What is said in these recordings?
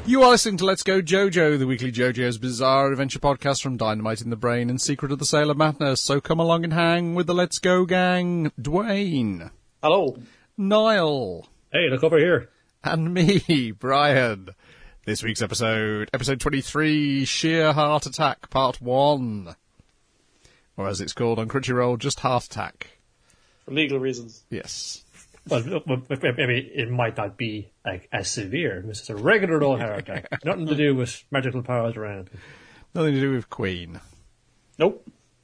You are listening to Let's Go JoJo, the weekly JoJo's Bizarre Adventure podcast from Dynamite in the Brain and Secret of the Sailor Madness. So come along and hang with the Let's Go gang. Dwayne. Hello. Niall. Hey, look over here. And me, Brian. This week's episode 23, Sheer Heart Attack, Part 1. Or as it's called on Crunchyroll, just Heart Attack. For legal reasons. Yes. Well, maybe it might not be like as severe. It's just a regular old heart attack. Nothing to do with magical powers or anything. Nothing to do with Queen. Nope.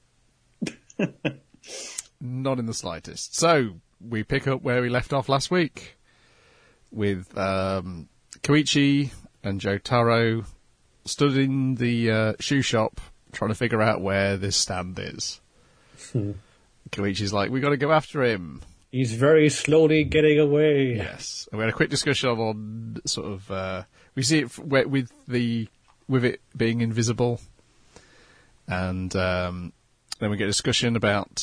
Not in the slightest. So, we pick up where we left off last week with Koichi and Jotaro stood in the shoe shop trying to figure out where this stand is. Koichi's like, we got to go after him. He's very slowly getting away. Yes. And we had a quick discussion on sort of, we see it with it being invisible. And then we get a discussion about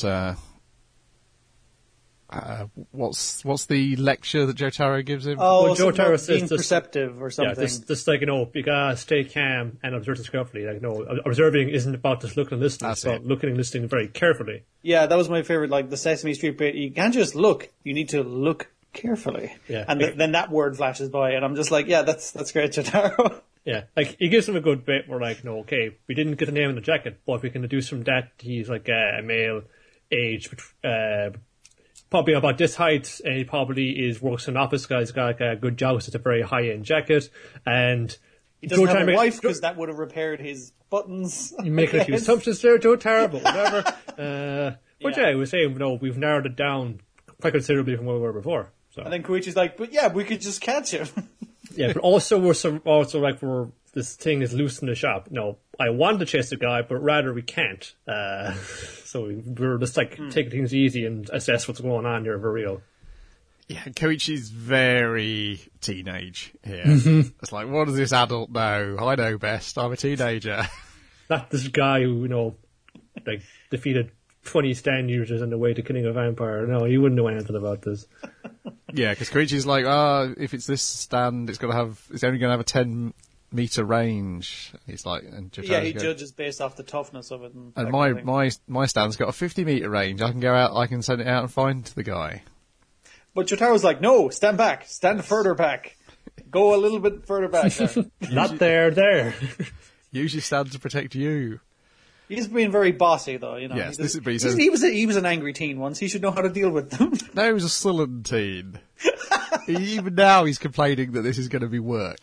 what's the lecture that Jotaro gives him? Oh, well, Jotaro says being perceptive or something. Yeah, just like, you gotta stay calm and observe this carefully. Like, observing isn't about just looking and listening. It's about looking and listening very carefully. Yeah, that was my favorite, like the Sesame Street bit. You can't just look. You need to look carefully. Yeah. And then that word flashes by and I'm just like, yeah, that's great, Jotaro. Yeah, like, he gives him a good bit where, like, okay, we didn't get the name on the jacket, but we can deduce from that he's like a male age, probably about this height, and he probably works in an office. Guy's got like a good job, so it's a very high-end jacket, and he doesn't have a wife because that would have repaired his buttons. You make a few assumptions there, Jotaro, but whatever. But yeah, we're saying, we've narrowed it down quite considerably from where we were before. So. And then Koichi's like, but yeah, we could just catch him. Yeah, but also this thing is loose in the shop. No, I want to chase the guy, but rather we can't. So we're just taking things easy and assess what's going on here for real. Yeah, Koichi's very teenage here. Mm-hmm. It's like, what does this adult know? I know best. I'm a teenager. Not this guy who, defeated 20 stand users on the way to killing a vampire. No, he wouldn't know anything about this. Yeah, because Koichi's like, if it's this stand, it's only going to have a 10-meter range. He's like, and he judges based off the toughness of it. And my stand's got a 50-meter range. I can go out, I can send it out and find the guy. But Jotaro's like, no, stand back, stand further back, go a little bit further back. There. Not there. Use your stand to protect you. He's being very bossy, though. Yes, he was an angry teen once. He should know how to deal with them. No, he was a sullen teen. Even now, he's complaining that this is going to be work.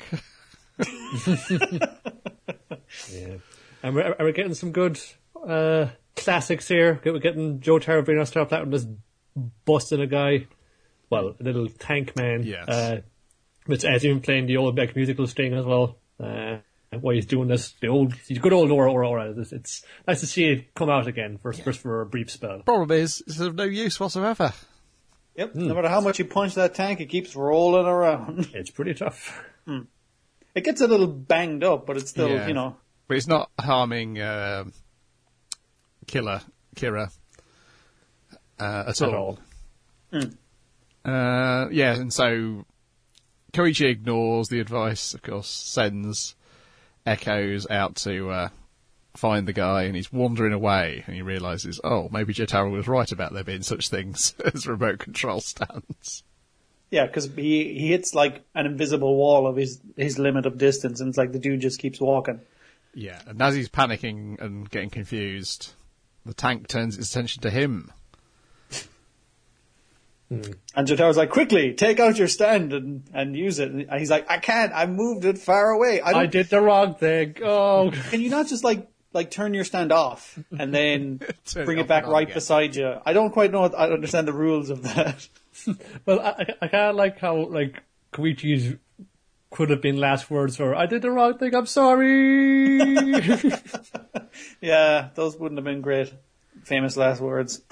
Yeah, and we're getting some good classics here. We're getting Jotaro bringing us to our platform, just busting a guy. Well, a little tank man. Yes. Which as even playing the old musical sting as well. While he's doing this, he's good old Aura. It's nice to see it come out again for a brief spell. Problem is, it's of no use whatsoever. Yep, no matter how much you punch that tank, it keeps rolling around. It's pretty tough. It gets a little banged up, but it's still, But it's not harming Kira at all. And so Koichi ignores the advice, of course, sends Echoes out to find the guy, and he's wandering away, and he realises, maybe Jotaro was right about there being such things as remote control stands. Yeah, because he hits like an invisible wall of his limit of distance, and it's like the dude just keeps walking. Yeah, and as he's panicking and getting confused, the tank turns its attention to him. And Jotaro's like, quickly, take out your stand and use it. And he's like, I can't, I moved it far away. I did the wrong thing. Oh. Can you not just like turn your stand off and then bring it back right beside you? I don't quite know, I understand the rules of that. Well, I kind of like how, Koichi's could have been last words for, I did the wrong thing, I'm sorry. Yeah, those wouldn't have been great. Famous last words.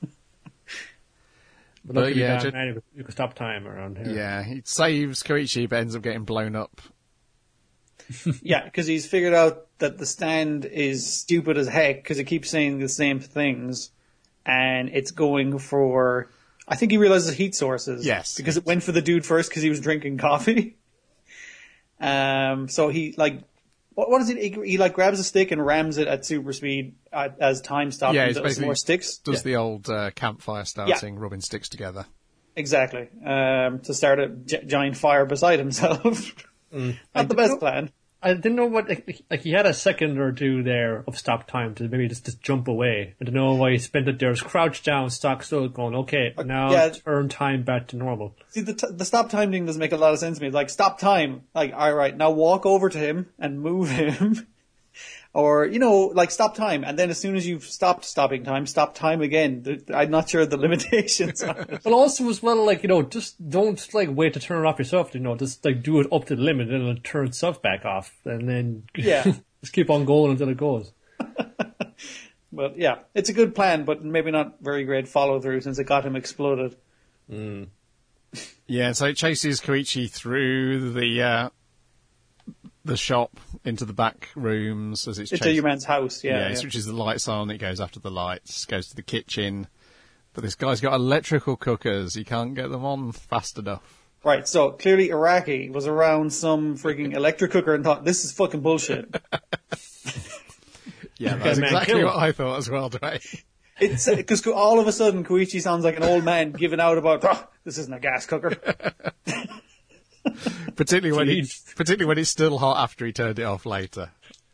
But you can stop time around here. Yeah, he saves Koichi, but ends up getting blown up. Yeah, because he's figured out that the stand is stupid as heck because it keeps saying the same things, and it's going for, I think he realizes heat sources. Yes. Because it went for the dude first because he was drinking coffee. So he like, what is it? He like grabs a stick and rams it at super speed as time stops. Yeah, and it's does basically more sticks. does the old campfire starting, rubbing sticks together. Exactly. To start a giant fire beside himself. Not the best plan. I didn't know what, like he had a second or two there of stop time to maybe just jump away. I don't know why he spent it there. He was crouched down, stock still going, okay, now turn time back to normal. See, the stop time thing doesn't make a lot of sense to me. Like, stop time. Like, alright, now walk over to him and move him. Or, like, stop time. And then as soon as you've stopped stopping time, stop time again. I'm not sure the limitations on it. But also as well, like, just don't, like, wait to turn it off yourself, just, like, do it up to the limit and it'll turn itself back off. And then just keep on going until it goes. But, yeah, it's a good plan, but maybe not very great follow-through since it got him exploded. Yeah, so it chases Koichi through the shop into the back rooms as it's into your man's house. It switches the lights on, it goes after the lights, goes to the kitchen, but this guy's got electrical cookers, he can't get them on fast enough. Right, so clearly Iraqi was around some freaking electric cooker and thought, this is fucking bullshit. Yeah, that's exactly what I thought as well, Dwayne. It's because all of a sudden Koichi sounds like an old man giving out about, this isn't a gas cooker. Particularly when it's still hot after he turned it off later.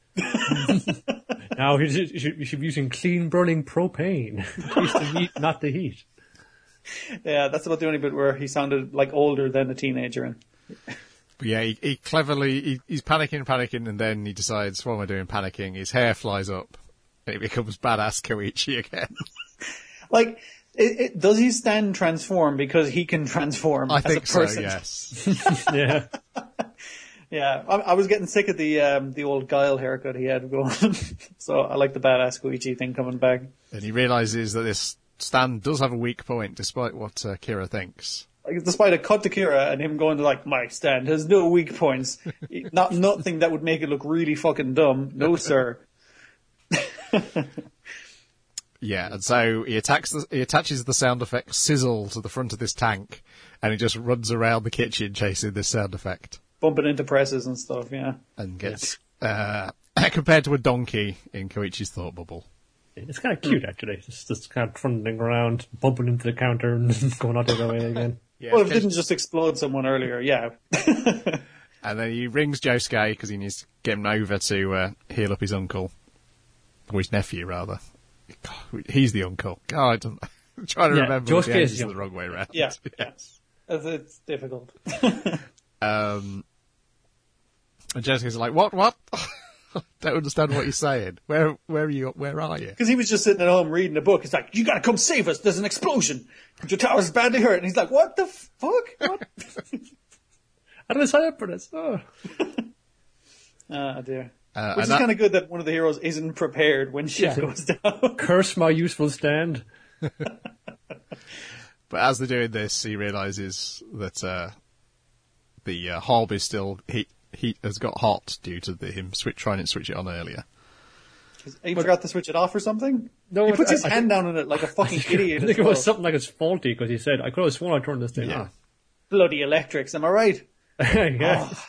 Now you should be using clean burning propane. It's the heat, not the heat. Yeah, that's about the only bit where he sounded like older than a teenager. But yeah, he cleverly, he's panicking, and then he decides, what am I doing panicking? His hair flies up, and he becomes badass Koichi again. Like, does his stand transform because he can transform I as think a person? so, yes. Yeah. Yeah, I was getting sick of the old Guile haircut he had going. So I like the badass Koichi thing coming back. And he realises that this stand does have a weak point, despite what Kira thinks. Like, despite a cut to Kira and him going to like, my stand has no weak points. Nothing that would make it look really fucking dumb. No, sir. Yeah, and so he attaches the sound effect sizzle to the front of this tank, and he just runs around the kitchen chasing this sound effect. Bumping into presses and stuff, yeah. And gets, compared to a donkey in Koichi's thought bubble. It's kind of cute, actually. Just kind of trundling around, bumping into the counter and going out the other way again. Yeah, well, if it didn't just explode someone earlier, yeah. And then he rings Josuke because he needs to get him over to heal up his uncle. Or his nephew, rather. God, he's the uncle. God, I'm trying to remember Josuke the is the wrong way around. Yeah, yes. It's difficult. And Josuke's like, what? Don't understand what you're saying. Where are you? Where are you? Because he was just sitting at home reading a book. He's like, you gotta come save us. There's an explosion. Jotara's badly hurt. And he's like, what the fuck? What? How did I sign up for this? Oh, dear. Which is kind of good that one of the heroes isn't prepared when shit goes down. Curse my useful stand. But as they're doing this, he realises that the hob is still heat has got hot due to him trying to switch it on earlier. He forgot to switch it off or something? No, he puts his hand down on it like a fucking idiot. I think it was something like it's faulty because he said, I could have sworn I turned this thing off. Bloody electrics, am I right? Yeah. Oh.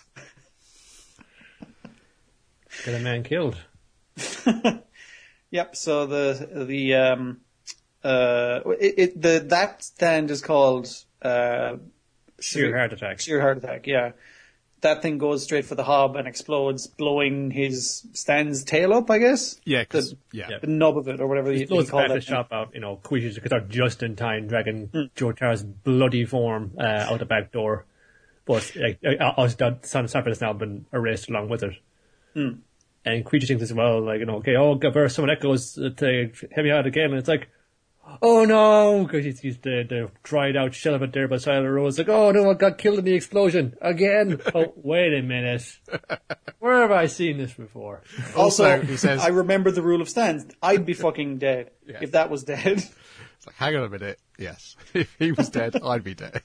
Get a man killed. Yep. So that stand is called sheer heart attack. Sheer heart attack. Yeah. That thing goes straight for the hob and explodes, blowing his stand's tail up, I guess? Yeah, the nub of it, or whatever you call that. The shop out, Koichi's guitar just in time, dragging Jotara's bloody form out the back door. But Sanford has now been erased along with it. And Koichi thinks as well, like, there's someone echoes to help me out again, and it's like, oh no, because he's the dried out shell of it there beside the road. It's like, oh no, I got killed in the explosion again. Oh, wait a minute. Where have I seen this before? Also, he says, I remember the rule of stands. I'd be fucking dead if that was dead. It's like, hang on a minute. Yes. If he was dead, I'd be dead.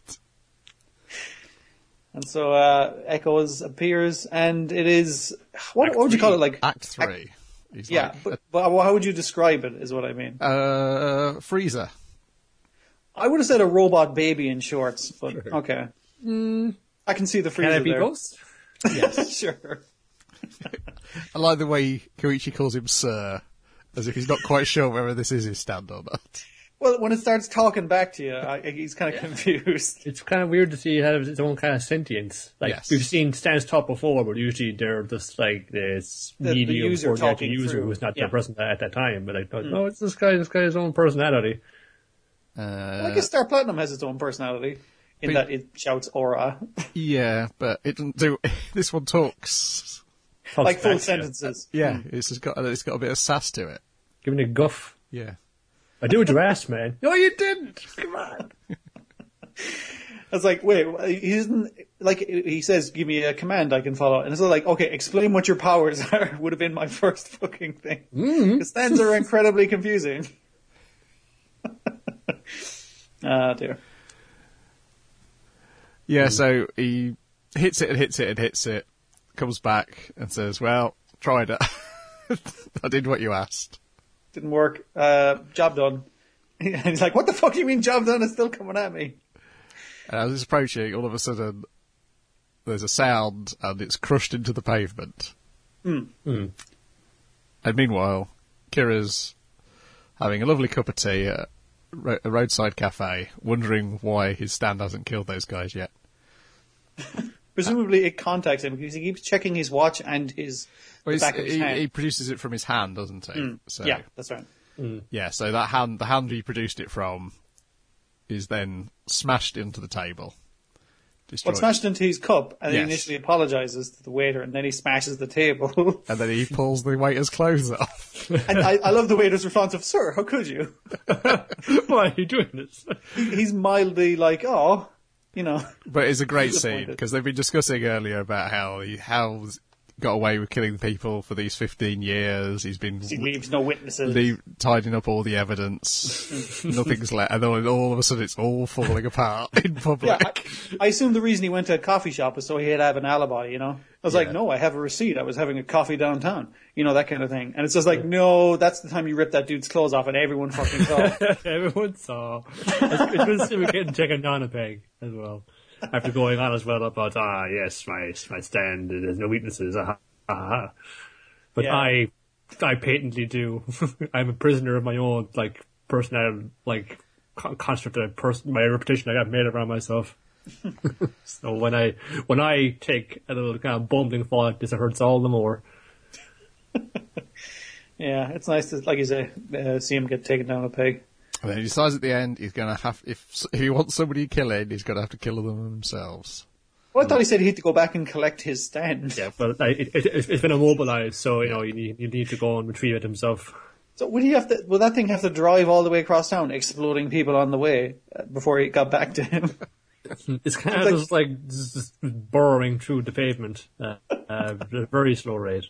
And so, Echoes appears, and it is, what would you call it? Like Act 3. But how would you describe it, is what I mean. Freezer. I would have said a robot baby in shorts, but okay. I can see the Freezer Can it be there. both? Yes. Sure. I like the way Koichi calls him Sir, as if he's not quite sure whether this is his stand or not. Well, when it starts talking back to you, he's kind of confused. It's kind of weird to see it have its own kind of sentience. Like, Yes. we've seen stands talk before, but usually they're just like this The medium user for the actual talking user through. who's not Yeah. the person at that time. But like, no, it's this guy's own personality. Well, I guess Star Platinum has its own personality in But- that it shouts aura. Yeah, but it doesn't do. This one talks. Talks Like full back to you. sentences. Yeah, it's got a bit of sass to it. Giving a guff. Yeah. I do what you asked, man. No, you didn't. Come on. I was like, wait, he isn't, like, he says, give me a command I can follow. And it's like, okay, explain what your powers are, would have been my first fucking thing. The stands are incredibly confusing. Ah, dear. Yeah, so he hits it and hits it and hits it, comes back and says, well, tried it. I did what you asked. Didn't work. Job done. And he's like, what the fuck do you mean job done? It's still coming at me. And as he's approaching, all of a sudden, there's a sound and it's crushed into the pavement. And meanwhile, Kira's having a lovely cup of tea at a roadside cafe, wondering why his stand hasn't killed those guys yet. Presumably it contacts him because he keeps checking his watch and his Well, the back of his hand. he produces it from his hand, doesn't he? So, Yeah, that's right. yeah, so that hand, the hand he produced it from, is then smashed into the table. Destroyed. Well, smashed into his cup, and Yes. he initially apologizes to the waiter, and then he smashes the table. And then he pulls the waiter's clothes off. And I love the waiter's response of, "Sir, how could you?" Why are you doing this? He's mildly like, "Oh, you know." But it's a great scene, Disappointed. because they've been discussing earlier about how he's got away with killing people for these 15 years. He's been He leaves no witnesses. tidying up all the evidence. Nothing's left. And then all of a sudden it's all falling apart in public. Yeah, I assume the reason he went to a coffee shop was so he'd have an alibi, you know? I was like, Yeah. no, I have a receipt. I was having a coffee downtown. You know, that kind of thing. And it's just like, no, that's the time you ripped that dude's clothes off and everyone fucking saw. Everyone saw. It's been syndicated checking down a peg as well. After going on as well about, yes, my stand, there's no weaknesses, But Yeah. I patently do. I'm a prisoner of my own, like, personality, like, construct of my reputation I got made around myself. So when I take a little kind of bumbling fall like this, it hurts all the more. Yeah, it's nice to, like you say, see him get taken down a peg. And then he decides at the end he's going to have, if he wants somebody killing, he's going to have to kill them themselves. Well, I thought he said he had to go back and collect his stand. Yeah, but it's been immobilized, so, you know, you need to go and retrieve it himself. So would he have to? Will that thing have to drive all the way across town, exploding people on the way before he got back to him? It's kind of just burrowing through the pavement at a very slow rate.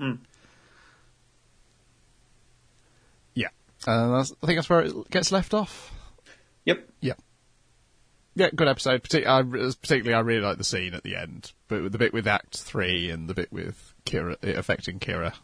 Yeah. And I think that's where it gets left off. Yep. Yeah. Yeah, good episode. Particularly, I really like the scene at the end, but with the bit with Act 3 and the bit with Kira, it affecting Kira.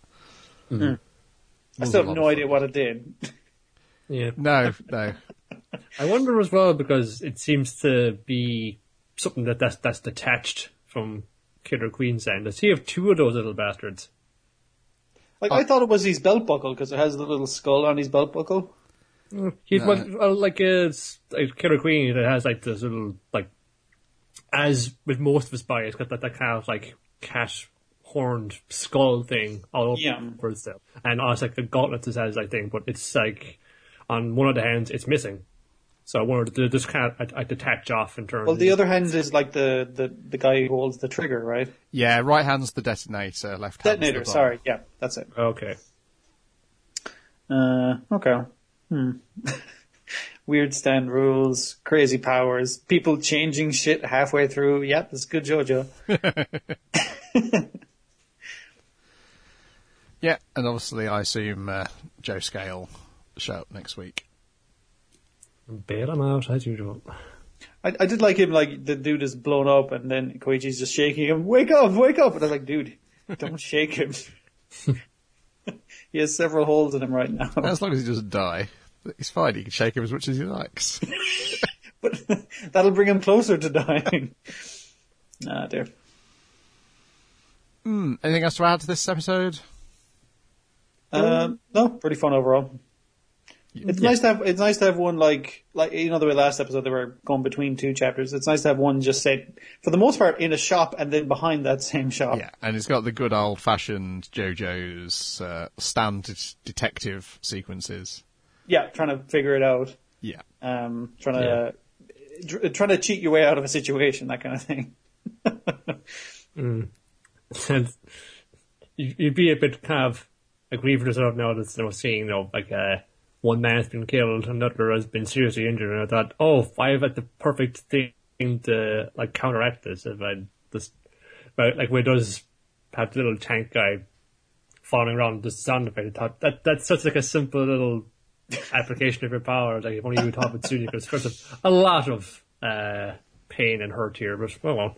I still have no idea what it did. Yeah. No. I wonder as well, because it seems to be something that's detached from Killer Queen's end. Does he have two of those little bastards? Like I thought it was his belt buckle because it has the little skull on his belt buckle. He's like Killer Queen. It has like this little, like, as with most of his body, it's got that kind of like cat horned skull thing all over itself. And also like the gauntlets it has, I think, but it's like on one of the hands it's missing. So I wanted to just kind of I detach off in terms. Well, the other hand is like the guy who holds the trigger, right? Yeah, right hand's the detonator, left hand's Detonator. the bomb. Sorry, yeah, that's it. Okay. Okay. Weird stand rules, crazy powers, people changing shit halfway through. Yep, that's good, JoJo. Yeah, and obviously I assume Joe Scale show up next week. Bail him out as usual. I did like him, like the dude is blown up and then Koichi's just shaking him, wake up, wake up. And I was like, dude, don't shake him. He has several holes in him right now. As long as he doesn't die, he's fine. He can shake him as much as he likes. But that'll bring him closer to dying. Ah, dear. Anything else to add to this episode? No, pretty fun overall. It's nice to have one like the way last episode they were going between two chapters. It's nice to have one just set for the most part in a shop and then behind that same shop. Yeah, and it's got the good old fashioned JoJo's standard detective sequences. Yeah, trying to figure it out. Yeah, trying to cheat your way out of a situation, that kind of thing. And you'd be a bit kind of aggrieved yourself now that they were seeing, one man's been killed, another has been seriously injured, and I thought, if I have the perfect thing to counteract this, if I just where it does have the little tank guy falling around the sound effect, I thought that's such a simple little application of your power, if only you would talk with Tsunya, because there's a lot of pain and hurt here, but well.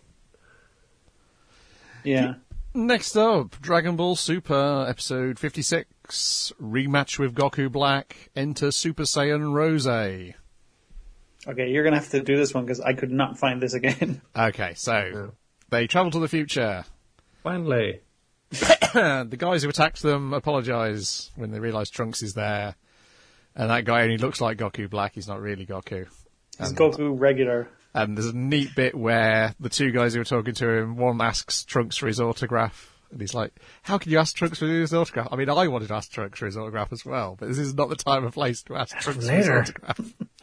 Yeah. Next up, Dragon Ball Super, episode 56, rematch with Goku Black, enter Super Saiyan Rose. Okay, you're going to have to do this one because I could not find this again. Okay, so they travel to the future. Finally. The guys who attacked them apologise when they realise Trunks is there. And that guy only looks like Goku Black, he's not really Goku. He's Goku regular. And there's a neat bit where the two guys who were talking to him, one asks Trunks for his autograph. And he's like, how can you ask Trunks for his autograph? I mean, I wanted to ask Trunks for his autograph as well, but this is not the time or place to ask Trunks for his autograph.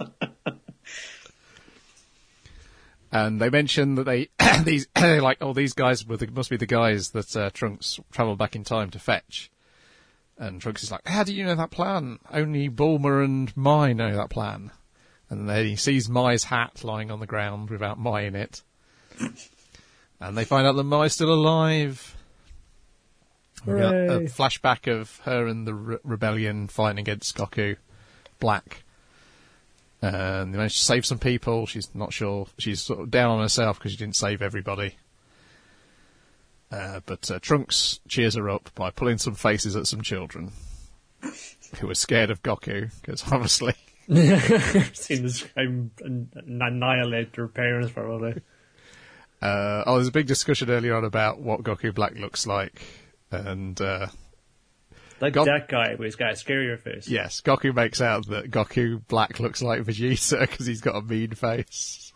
And they mention that these guys must be the guys that Trunks travelled back in time to fetch. And Trunks is like, how do you know that plan? Only Bulma and Mai know that plan. And then he sees Mai's hat lying on the ground without Mai in it. And they find out that Mai's still alive. We got a flashback of her and the rebellion fighting against Goku Black. And they managed to save some people. She's not sure. She's sort of down on herself because she didn't save everybody. But Trunks cheers her up by pulling some faces at some children who were scared of Goku, because obviously... Seen this annihilate their parents, probably. There's a big discussion earlier on about what Goku Black looks like, and that guy, but he's got a scarier face. Yes, Goku makes out that Goku Black looks like Vegeta because he's got a mean face.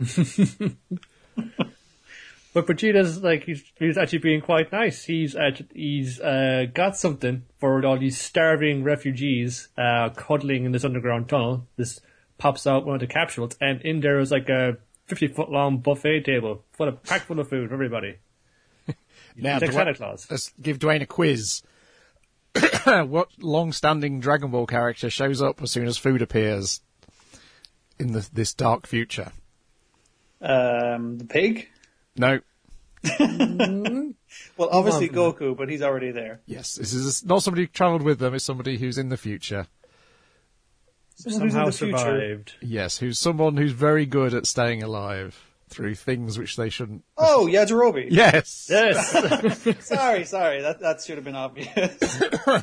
But Vegeta's he's actually being quite nice. He's got something for all these starving refugees cuddling in this underground tunnel. This pops out one of the capsules, and in there is a 50-foot long buffet table packed full of food for everybody. Now, Santa Claus. Let's give Dwayne a quiz. What long-standing Dragon Ball character shows up as soon as food appears in this dark future? The pig? No. Well, obviously Goku, but he's already there. Yes, this is not somebody who travelled with them, it's somebody who's in the future. Somehow survived. Yes, someone who's very good at staying alive through things which they shouldn't. Oh, Yajirobe. Yes. Yes. Sorry, that should have been obvious.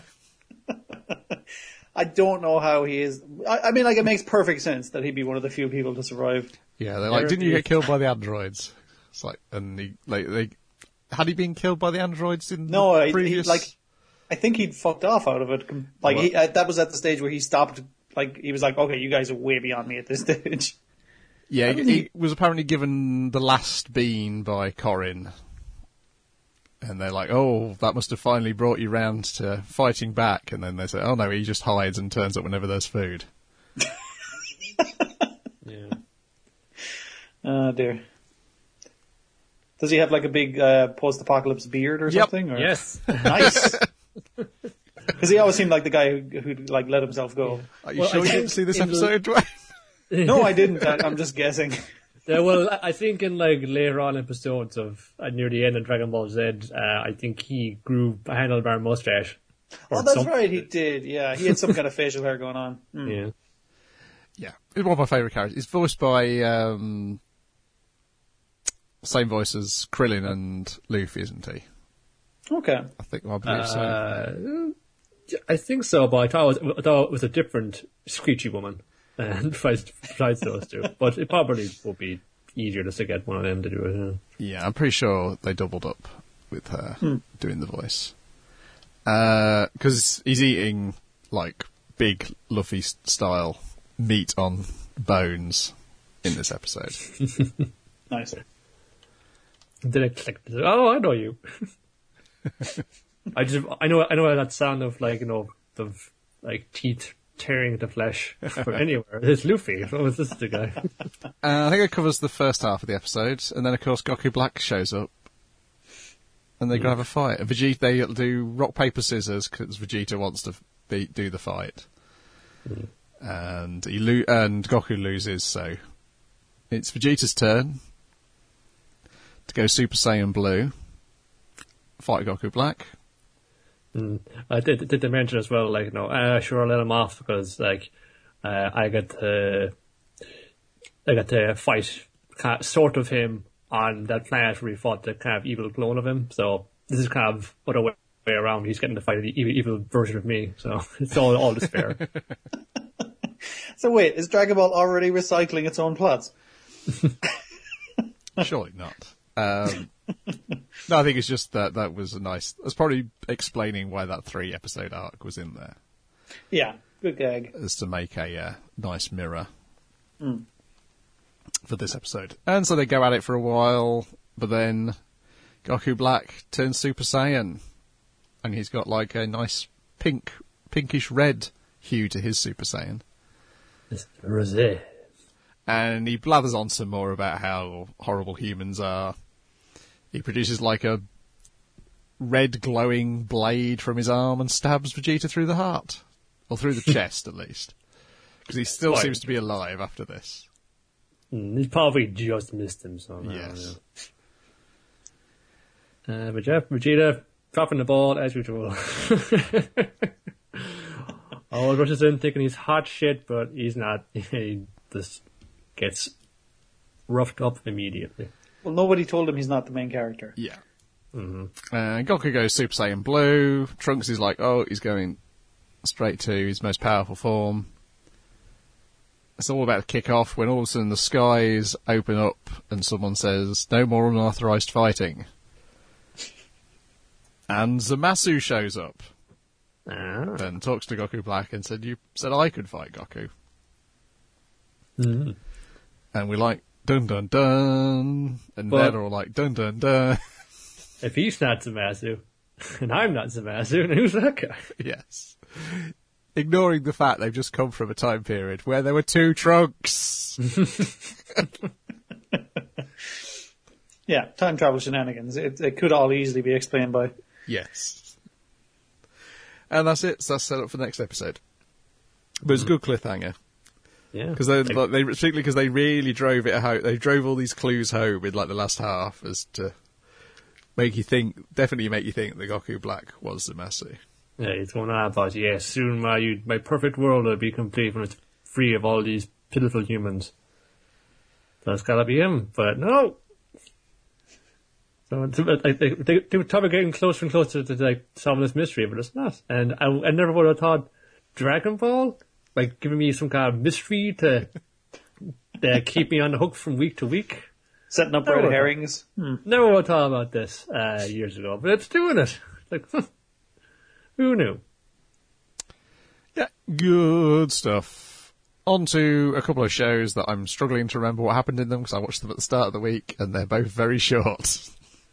I don't know how he is. I mean, it makes perfect sense that he'd be one of the few people to survive. Yeah, they're like, didn't you get killed by the androids? It's like, and had he been killed by the androids in the previous? I think he'd fucked off out of it. That was at the stage where he stopped. He was like, okay, you guys are way beyond me at this stage. Yeah, he was apparently given the last bean by Corrin. And they're like, oh, that must have finally brought you round to fighting back. And then they say, oh no, he just hides and turns up whenever there's food. Yeah. Oh dear. Does he have a big post-apocalypse beard or something? Or? Yes. Nice. Because he always seemed like the guy who'd let himself go. Are you sure you didn't see this episode, Dwayne? No, I didn't. I'm just guessing. Yeah, well, I think in later on episodes of near the end of Dragon Ball Z, I think he grew a handlebar mustache. Oh, that's right, he did. Yeah, he had some kind of facial hair going on. Mm. Yeah, he's one of my favourite characters. He's voiced by same voice as Krillin and Luffy, isn't he? Okay, I believe so. I think so, but I thought it was a different Screechy woman. And besides those two, but it probably will be easier just to get one of them to do it. Yeah, I'm pretty sure they doubled up. with her doing the voice. Because he's eating, like, big Luffy-style meat on bones in this episode. Nice. Then it clicked. Oh, I know you. I know that sound of, like, of like teeth tearing the flesh from anywhere. It's Luffy. What was this the guy? I think it covers the first half of the episode, and then of course Goku Black shows up, and they go have a fight. And Vegeta, they do rock paper scissors because Vegeta wants to do the fight, and and Goku loses. So it's Vegeta's turn to go Super Saiyan Blue, fight Goku Black. I did mention as well, like, sure, I'll let him off because, like, I got to fight sort of him on that planet where he fought the kind of evil clone of him. So this is kind of other way around. He's getting to fight the evil version of me. So it's all despair. So wait, is Dragon Ball already recycling its own plots? Surely not. No, I think it's just that was a nice... That's probably explaining why that 3-episode arc was in there. Yeah, good gag. As to make a nice mirror for this episode. And so they go at it for a while, but then Goku Black turns Super Saiyan. And he's got like a nice pinkish red hue to his Super Saiyan. It's rosé. And he blathers on some more about how horrible humans are. He produces like a red glowing blade from his arm and stabs Vegeta through the heart. Or through the chest, at least. Because he still seems to be alive after this. He probably just missed him, so... Yes. But yeah, Vegeta dropping the ball as usual. Always rushes in thinking he's hot shit, but he's not. He just gets roughed up immediately. Well, nobody told him he's not the main character. Yeah. Goku goes Super Saiyan Blue. Trunks is like, he's going straight to his most powerful form. It's all about to kick off when all of a sudden the skies open up and someone says, "No more unauthorized fighting." And Zamasu shows up and talks to Goku Black and said, "You said I could fight Goku." Mm-hmm. And we're like, dun dun dun. And they're all like, dun dun dun. If he's not Zamasu, and I'm not Zamasu, then who's that guy? Yes. Ignoring the fact they've just come from a time period where there were two Trunks. Yeah, time travel shenanigans. It could all easily be explained by... Yes. And that's it. So that's set up for the next episode. But it's a good cliffhanger. Yeah. Because particularly because they really drove it home. They drove all these clues home in like the last half as to definitely make you think that Goku Black was Zamasu. Yeah, he's going on about, soon my perfect world will be complete when it's free of all these pitiful humans. That's gotta be him, but no. So they were talking getting closer and closer to like solving this mystery, but it's not. And I never would have thought Dragon Ball, like giving me some kind of mystery to keep me on the hook from week to week. Setting up red herrings. Never would have thought about this years ago, but it's doing it. Like, who knew? Yeah, good stuff. On to a couple of shows that I'm struggling to remember what happened in them because I watched them at the start of the week and they're both very short.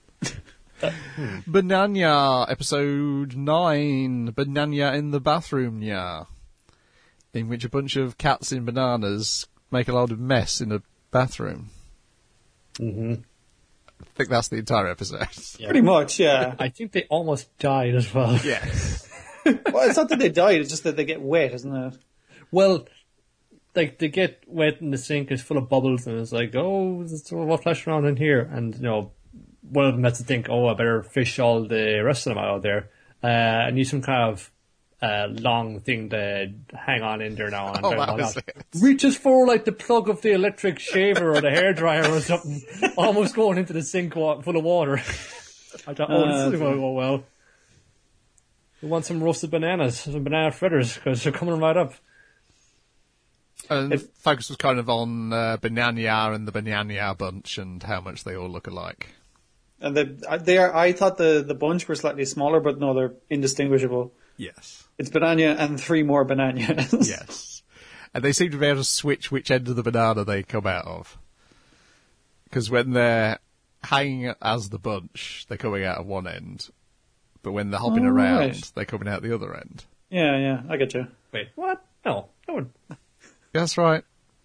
Bananya, episode 9, Bananya in the bathroom, yeah. In which a bunch of cats in bananas make a lot of mess in a bathroom. Mm-hmm. I think that's the entire episode. Yeah. Pretty much, yeah. I think they almost died as well. Yes. Well, it's not that they died, it's just that they get wet, isn't it? Well, like, they get wet and the sink is full of bubbles and it's like, there's what flash around in here. And, one of them has to think, I better fish all the rest of them out there. I need some kind of long thing to hang on in there now. Oh, that was it. Reaches for, like, the plug of the electric shaver or the hairdryer or something, almost going into the sink full of water. I thought, this is going to go well. We want some roasted bananas, some banana fritters, because they're coming right up. And the focus was kind of on Bananya and the Bananya bunch and how much they all look alike. And they are. I thought the bunch were slightly smaller, but no, they're indistinguishable. Yes. It's banana and 3 more bananas. Yes. And they seem to be able to switch which end of the banana they come out of. Because when they're hanging as the bunch, they're coming out of one end. But when they're hopping around, right. they're coming out the other end. Yeah, I get you. Wait, what? No, that would. That's right.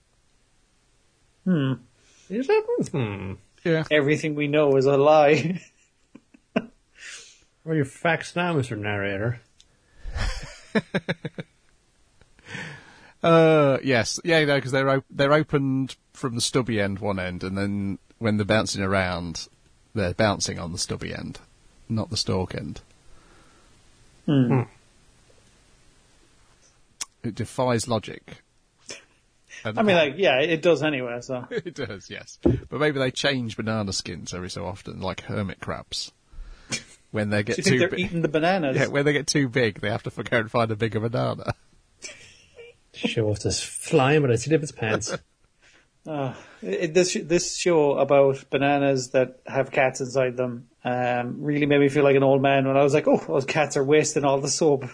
Is it? Yeah. Everything we know is a lie. Where are your facts now, Mr. Narrator? Yes. Yeah, because they're opened from the stubby end one end, and then when they're bouncing around, they're bouncing on the stubby end, not the stalk end. It defies logic. And I mean, like, yeah, it does anyway, so. it does, yes. But maybe they change banana skins every so often, like hermit crabs. When they get Do you think too they're eating the bananas? Yeah, when they get too big, they have to go and find a bigger banana. Show us this flying, but I see its pants. This show about bananas that have cats inside them really made me feel like an old man when I was like, oh, those cats are wasting all the soap.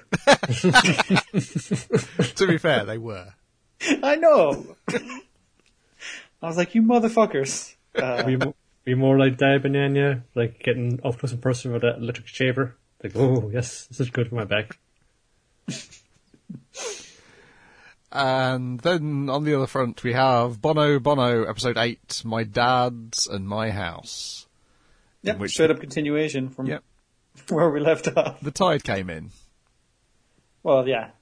To be fair, they were. I know. I was like, you motherfuckers. Be more like Dad Banana, like getting up close and personal with that electric shaver. Like, oh, yes, this is good for my back. And then on the other front, we have Bono, episode 8, My Dad's and My House. Yep, straight up continuation from Yep. where we left off. The tide came in. Well, yeah.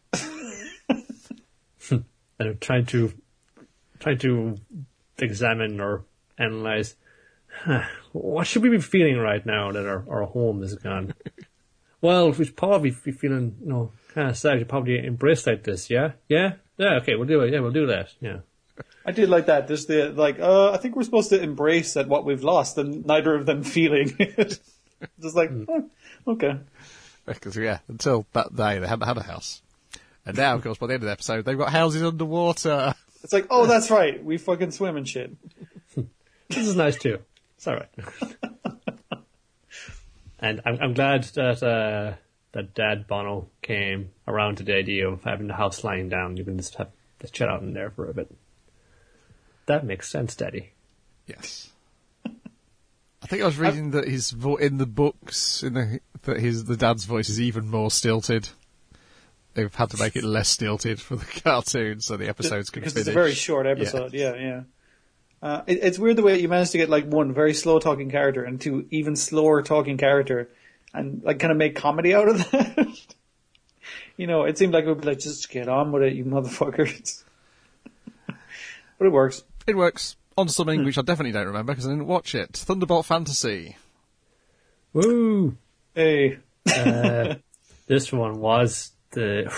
And I'm trying to examine or analyze what should we be feeling right now that our home is gone. Well, we'd probably be feeling, kind of sad. You probably embrace like this, yeah? Yeah? Yeah, okay, we'll do it. Yeah, we'll do that. Yeah. I did like that. There's I think we're supposed to embrace at what we've lost and neither of them feeling it. Just like, oh, okay. Because, yeah, until that day, they hadn't had a house. And now, of course, by the end of the episode, they've got houses underwater. It's like, oh, that's right. We fucking swim and shit. This is nice too. It's alright. And I'm glad that Dad Bono came around to the idea of having the house lying down. You can just have the chat out in there for a bit. That makes sense, Daddy. Yes. I think I was reading that in the books, the dad's voice is even more stilted. They've had to make it less stilted for the cartoon, so the episodes can finish. Because it's a very short episode, yeah. It's weird the way you managed to get, like, one very slow talking character and two even slower talking character and, like, kind of make comedy out of that. It seemed like it would be like, just get on with it, you motherfuckers. But it works. It works. On to something which I definitely don't remember because I didn't watch it. Thunderbolt Fantasy. Woo! Hey. This one was the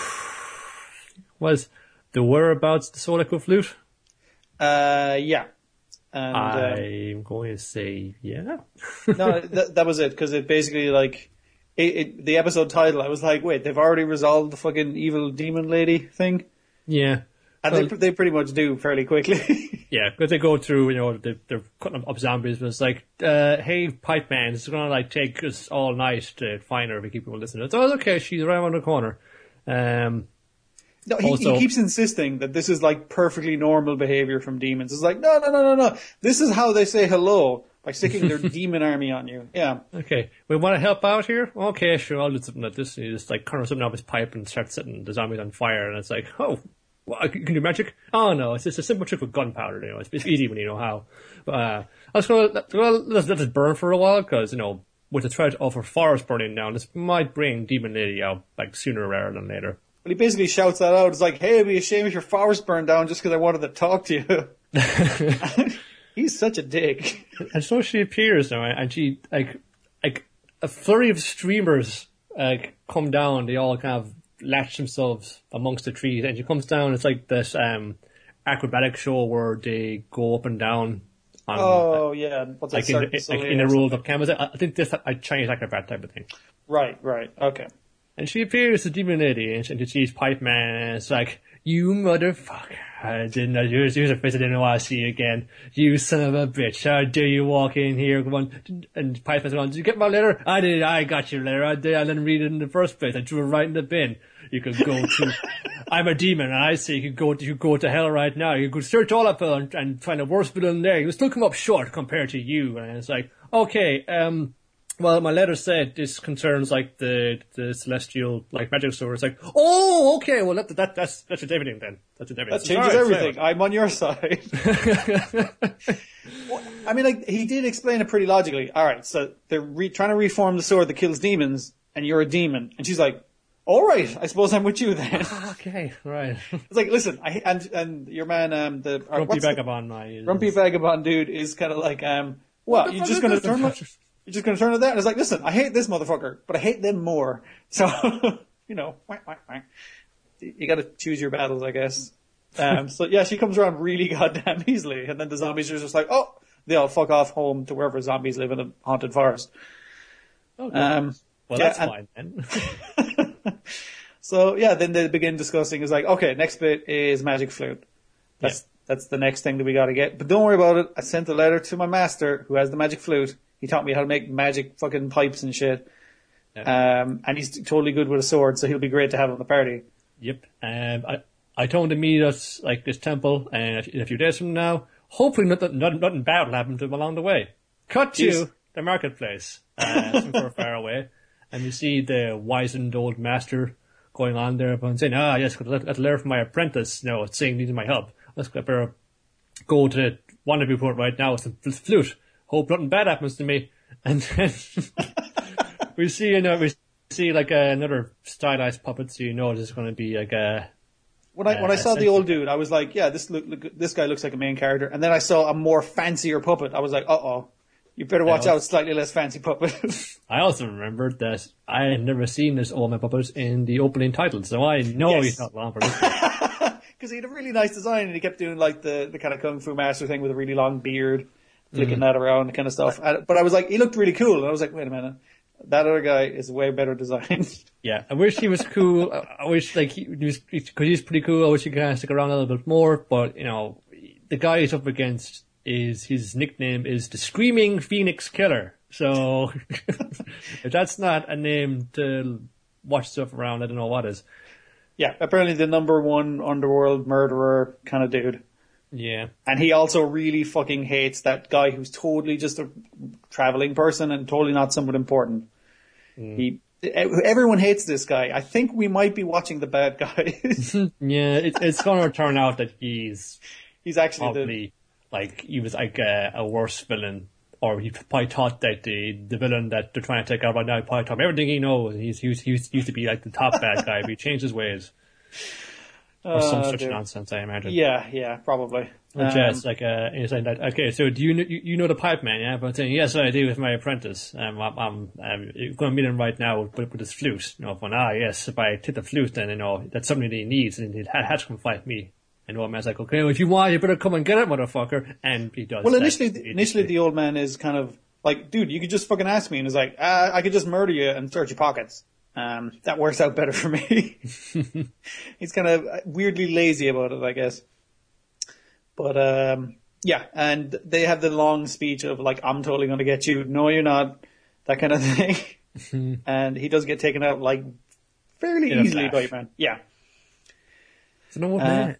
whereabouts the Soul Flute? Yeah. And, I'm going to say yeah. No, that was it, because it basically, like, the episode title, I was like, wait, they've already resolved the fucking evil demon lady thing? Yeah. And they pretty much do fairly quickly. Yeah, because they go through, they're cutting up zombies, but it's like, hey, Pipe Man, it's going to, like, take us all night to find her if we keep people listening. It's, oh, okay, she's right around the corner. No, he keeps insisting that this is, like, perfectly normal behavior from demons. It's like, no. This is how they say hello, by sticking their demon army on you. Yeah. Okay, we want to help out here? Okay, sure, I'll do something like this. And he just, like, turns something off his pipe and starts setting the zombies on fire, and it's like, oh, well, can you do magic? Oh, no, it's just a simple trick with gunpowder, it's easy when you know how. But, I was going to let this burn for a while, because, with the threat of a forest burning down, this might bring Demon Lady out, like, sooner rather than later. Well, he basically shouts that out. It's like, hey, it'd be a shame if your forest burned down just because I wanted to talk to you. He's such a dick. And so she appears now, and she, like a flurry of streamers, come down. They all kind of latch themselves amongst the trees, and she comes down. It's like this, acrobatic show where they go up and down. Yeah. What's like in a rolled up canvas. I think this a Chinese acrobat type of thing. Right. Okay. And she appears as Demon Lady, and she sees Pipe Man, and it's like, you motherfucker, I didn't know. Here's a face I didn't want to see you again. You son of a bitch. How dare you walk in here? Come on. And Python's on, did you get my letter? I did. I got your letter. I didn't read it in the first place. I threw it right in the bin. You could go to, I'm a demon, and I say you could go to hell right now. You could search all up and find a worse villain there. You still come up short compared to you. And it's like, okay, well, my letter said this concerns like the celestial like magic sword. It's like, oh, okay, well that's everything then. That's everything. That changes everything. I'm on your side. Well, I mean, like he did explain it pretty logically. All right, so they're trying to reform the sword that kills demons, and you're a demon, and she's like, all right, I suppose I'm with you then. Okay, right. It's like, listen, and your man, Grumpy Vagabond, Grumpy Vagabond dude is kind of like, what? You're just gonna turn to that? And it's like, listen, I hate this motherfucker, but I hate them more. So, you know, you got to choose your battles, I guess. So yeah, she comes around really goddamn easily, and then the zombies are just like, oh, they all fuck off home to wherever zombies live in a haunted forest. Okay. Well, yeah, that's fine then. So yeah, then they begin discussing. Is like, okay, next bit is magic flute. That's the next thing that we got to get. But don't worry about it. I sent a letter to my master who has the magic flute. He taught me how to make magic fucking pipes and shit. Yeah. And he's totally good with a sword, so he'll be great to have on the party. Yep. I told him to meet us like this temple, and in a few days from now, hopefully nothing bad will happen to him along the way. Cut to the marketplace, far away, and you see the wizened old master going on there and saying, yes, let's learn from my apprentice. No, it's saying needing my help. Let's better go to one of you port right now with the flute. Hope nothing bad happens to me. And then we see like another stylized puppet, so you know it's going to be like a. When I saw the old dude, I was like, yeah, this guy looks like a main character. And then I saw a more fancier puppet. I was like, you better watch out, slightly less fancy puppet. I also remembered that I had never seen this old man puppet in the opening title, so I know he's not long for this. Because he had a really nice design, and he kept doing like the kind of Kung Fu Master thing with a really long beard, flicking that around, kind of stuff. But I was like, he looked really cool, and I was like, wait a minute. That other guy is way better designed. Yeah, I wish he was cool. I wish like because he's pretty cool. I wish he could kind of stick around a little bit more. But you know, the guy he's up against his nickname is the Screaming Phoenix Killer. So if that's not a name to watch stuff around, I don't know what is. Yeah, apparently the #1 underworld murderer kind of dude. Yeah. And he also really fucking hates that guy who's totally just a traveling person and totally not someone important. Everyone hates this guy. I think we might be watching the bad guys. Yeah, it's going to turn out that he's actually probably he was like a worse villain, or he probably thought that the villain that they're trying to take out right now probably taught him everything he knows. He used to be like the top bad guy, but he changed his ways. Or some such nonsense, I imagine. Yeah, probably. Just like you're saying that. Okay, so do you know the pipe man? Yeah, but I'm saying yes, I do with my apprentice. I'm going to meet him right now with his flute. You know, yes, if I take the flute, then you know that's something that he needs, and he had to come fight me. And the old man's like, okay, well, if you want, you better come and get it, motherfucker. And he does. Well, initially, the old man is kind of like, dude, you could just fucking ask me, and he's like, I could just murder you and search your pockets. That works out better for me. He's kind of weirdly lazy about it, I guess. But, yeah, and they have the long speech of like, I'm totally going to get you. No, you're not. That kind of thing. And he does get taken out like fairly easily by man. Yeah. It's an old man.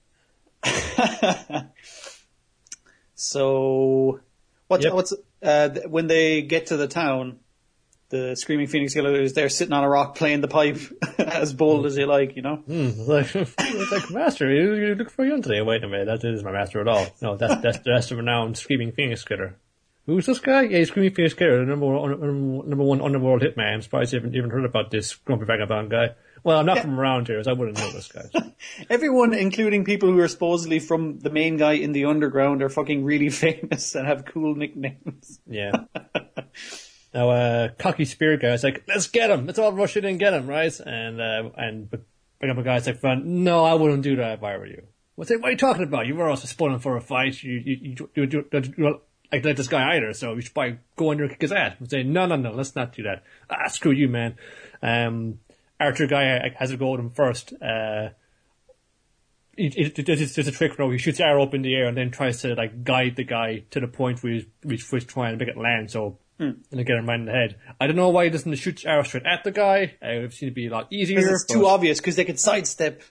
So, what's when they get to the town, the Screaming Phoenix Killer is there sitting on a rock playing the pipe as bold as you like, you know? It's like, Master, you look very young today. Wait a minute, that isn't my master at all. No, that's the renowned Screaming Phoenix Killer. Who's this guy? Yeah, he's Screaming Phoenix Killer, the number one underworld hitman. I'm surprised you haven't even heard about this Grumpy Vagabond guy. Well, I'm not from around here, so I wouldn't know this guy. Everyone, including people who are supposedly from the main guy in the underground, are fucking really famous and have cool nicknames. Yeah. Now, cocky spirit guy is like, let's get him. Let's all rush in and get him, right? And bring up a guy like, no, I wouldn't do that if I were you. What are you talking about? You were also spoiling for a fight. You like this guy either, so you should probably go in there and kick his ass. And say, no, let's not do that. Screw you, man. Archer guy has to go with him first. There's a trick where he shoots the arrow up in the air and then tries to like guide the guy to the point where he's trying to make it land. So and get him right in the head. I don't know why he doesn't shoot the arrow straight at the guy. It seems to be a lot easier. Because it's too obvious. Because they can sidestep.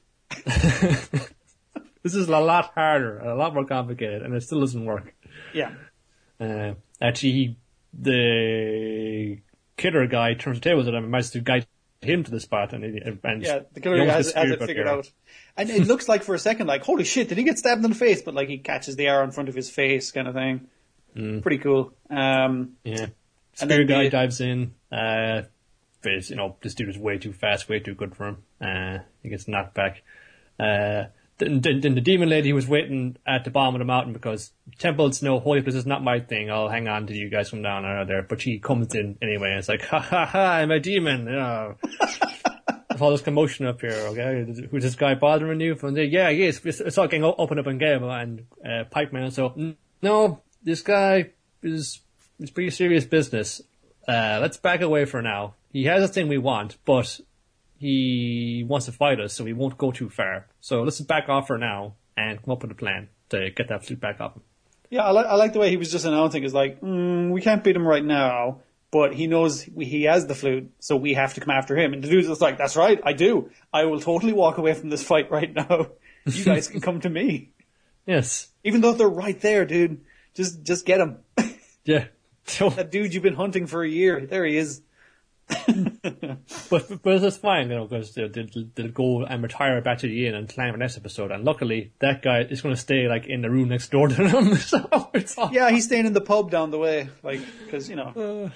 This is a lot harder, and a lot more complicated, and it still doesn't work. Yeah. Actually, the killer guy turns the tables on him and manages to guide him to the spot, and the killer guy has it figured out. And it looks like for a second, like, holy shit, did he get stabbed in the face? But like he catches the arrow in front of his face, kind of thing. Pretty cool. And then guy dives in. But this dude is way too fast, way too good for him. He gets knocked back. Then the demon lady was waiting at the bottom of the mountain because temples, no, holy place is not my thing. I'll hang on to you guys from down there. But she comes in anyway, and it's like, ha ha ha, I'm a demon. There's all this commotion up here, okay? Who's this guy bothering you? From there, yeah, yes, it's all getting open up in Gable and Pikeman. So, no, this guy is pretty serious business. Let's back away for now. He has a thing we want, but he wants to fight us, so we won't go too far. So let's back off for now and come up with a plan to get that flute back up. Yeah, I like the way he was just announcing. Is like, we can't beat him right now, but he knows he has the flute, so we have to come after him. And the dude's just like, that's right, I do. I will totally walk away from this fight right now. You guys can come to me. Yes. Even though they're right there, dude. Just get him. Yeah. That dude you've been hunting for a year. There he is. but it's fine, because they'll go and retire back to the inn and plan for next episode. And luckily, that guy is going to stay like in the room next door to them. So it's all he's staying in the pub down the way, like because so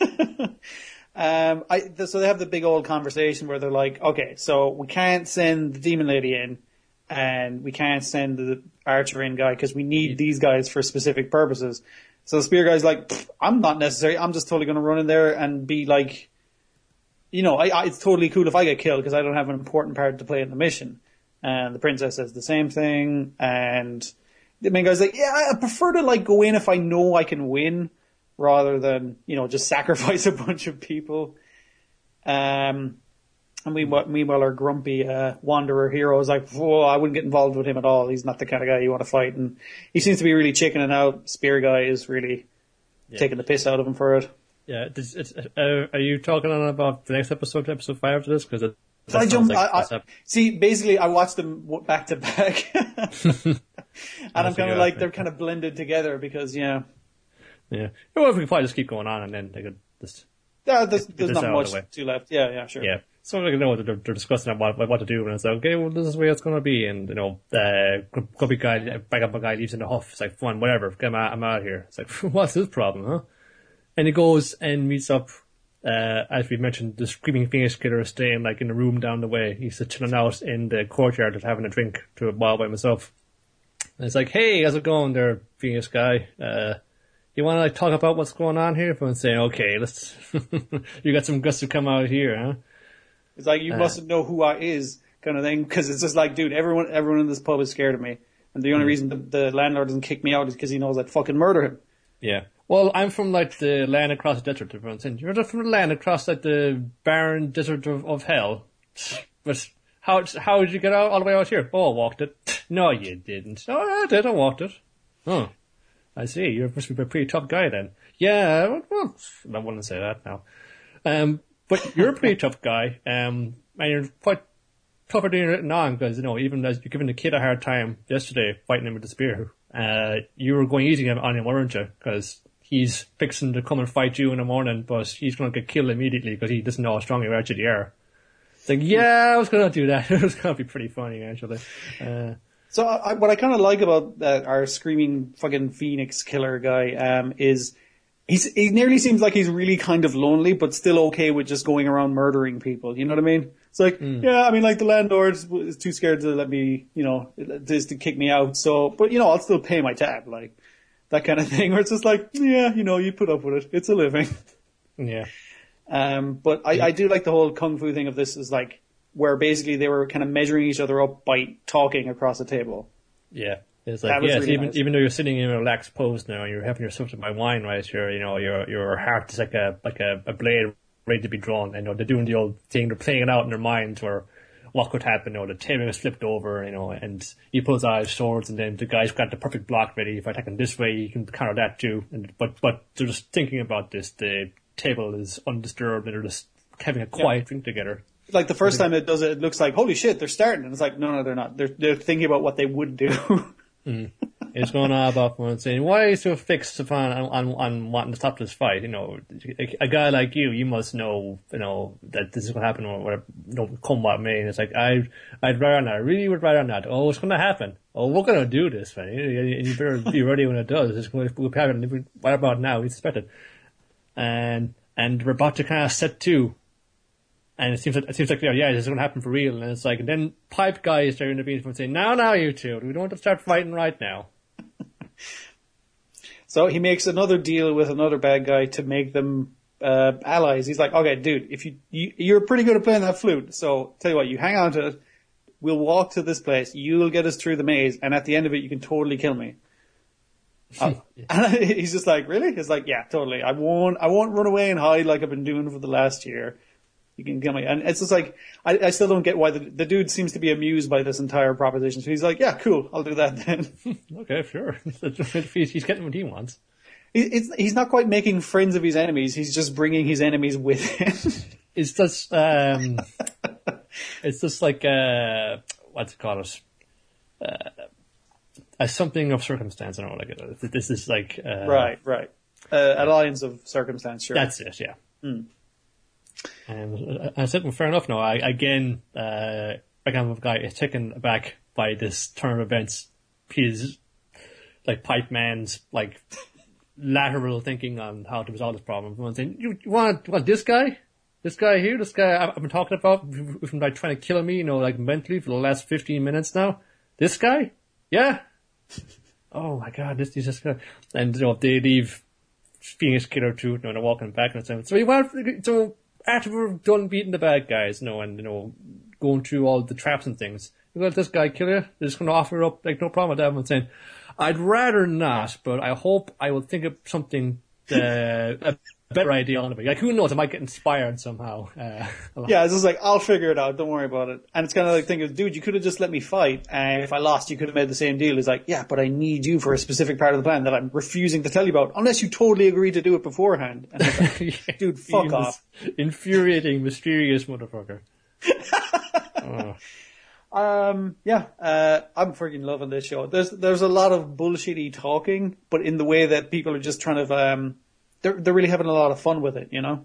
they have the big old conversation where they're like, okay, so we can't send the demon lady in, and we can't send the archer in guy because we need these guys for specific purposes. So the spear guy's like, I'm not necessary. I'm just totally going to run in there and be like, it's totally cool if I get killed because I don't have an important part to play in the mission. And the princess says the same thing. And the main guy's like, yeah, I prefer to like go in if I know I can win rather than, just sacrifice a bunch of people. And meanwhile, our grumpy wanderer hero is like, whoa, I wouldn't get involved with him at all. He's not the kind of guy you want to fight. And he seems to be really chickening out. Spear guy is really taking the piss out of him for it. Yeah, are you talking on about the next episode 5 after this? Because see, basically, I watched them back to back, and I'm kind of like they're kind of blended together because Well, if we can probably just keep going on, and then they could just there's not much to left. Yeah, sure. Yeah, so they're discussing about what to do, and it's like, okay, well, this is where it's going to be, and grumpy guy, back up a guy leaves in the huff. It's like, fine, whatever, I'm out of here. It's like, what's his problem, huh? And he goes and meets up, as we mentioned, the Screaming Phoenix Killer is staying like in the room down the way. He's chilling out in the courtyard and having a drink to a while by himself. And it's like, hey, how's it going there, Phoenix guy? You want to like talk about what's going on here? Everyone's saying, okay, let's, you got some guts to come out here, huh? It's like, you mustn't know who I is kind of thing. Cause it's just like, dude, everyone in this pub is scared of me. And the only reason the landlord doesn't kick me out is because he knows I'd fucking murder him. Yeah. Well, I'm from like the land across the desert. Everyone's saying, you're from the land across like the barren desert of hell. But how did you get all the way out here? Oh, I walked it. No, you didn't. Oh, I did. I walked it. Oh, I see. You must be a pretty tough guy then. Yeah. Well, I wouldn't say that now. But you're a pretty tough guy. And you're quite tougher than you're written on because even as you're giving the kid a hard time yesterday fighting him with the spear, you were going easy on him, weren't you? Because he's fixing to come and fight you in the morning, but he's going to get killed immediately because he doesn't know how strong you actually are. It's like, yeah, I was going to do that. It was going to be pretty funny, actually. So what I kind of like about our Screaming fucking Phoenix Killer guy is he nearly seems like he's really kind of lonely, but still okay with just going around murdering people. You know what I mean? It's like, yeah, I mean, like the landlord is too scared to let me, just to kick me out. So, but I'll still pay my tab, like that kind of thing. Where it's just like, yeah, you put up with it. It's a living. Yeah. But I do like the whole kung fu thing of this is like where basically they were kind of measuring each other up by talking across the table. Yeah. It's like, yes, really nice. Even though you're sitting in a relaxed pose now, and you're having yourself to my wine, right? Your heart is like a blade ready to be drawn. And they're doing the old thing, they're playing it out in their minds where what could happen. The table is flipped over, and he pulls out his swords, and then the guy's got the perfect block ready. If I attack him this way, you can counter that too. But they're just thinking about this. The table is undisturbed, and they're just having a quiet drink together. Like the first time it does it, it looks like, holy shit, they're starting. And it's like, no, they're not. They're thinking about what they would do. It's going on about one saying, why are you so fixed on wanting to stop this fight? A guy like you must know, that this is going to happen or whatever, come what may. And it's like, I'd rather not. I really would rather not. Oh, it's going to happen. Oh, we're going to do this, man. And you better be ready when it does. It's going to happen. What about now? We expect it. And we're about to kind of set to. And it seems like, this is going to happen for real. And it's like, and then pipe guys there in the beach saying, now, you two, we don't have to start fighting right now. So he makes another deal with another bad guy to make them allies. He's like, okay, dude, if you're pretty good at playing that flute, so tell you what, you hang on to it. We'll walk to this place. You'll get us through the maze, and at the end of it, you can totally kill me. And he's just like, really? He's like, yeah, totally. I won't run away and hide like I've been doing for the last year. You can kill me. And it's just like, I still don't get why the dude seems to be amused by this entire proposition. So he's like, yeah, cool, I'll do that then. Okay, sure. He's getting what he wants. He's not quite making friends of his enemies. He's just bringing his enemies with him. It's just like, what's it called? Something of circumstance. I don't know, like, this is like, right. Alliance of circumstance, sure. That's it, yeah. And I said, well, fair enough. No, again, Beckham guy is taken aback by this turn of events. His like pipe man's like lateral thinking on how to resolve this problem. One saying, you want this guy? This guy here? This guy I've been talking about, who's been like trying to kill me, like mentally for the last 15 minutes now. This guy? Yeah. Oh my God, this guy. And they leave Phoenix Killer 2, they're walking back and saying, so after we're done beating the bad guys, and going through all the traps and things, you let this guy kill you? They're just going to offer up, like, no problem with that. I'm saying, I'd rather not, but I hope I will think of something, a better idea on it. Like, who knows? I might get inspired somehow. Yeah, it's just like, I'll figure it out. Don't worry about it. And it's kind of like thinking, dude, you could have just let me fight. And if I lost, you could have made the same deal. It's like, yeah, but I need you for a specific part of the plan that I'm refusing to tell you about, unless you totally agree to do it beforehand. And it's like, dude, fuck off. Infuriating, mysterious motherfucker. I'm freaking loving this show. There's a lot of bullshitty talking, but in the way that people are just trying to, they're really having a lot of fun with it,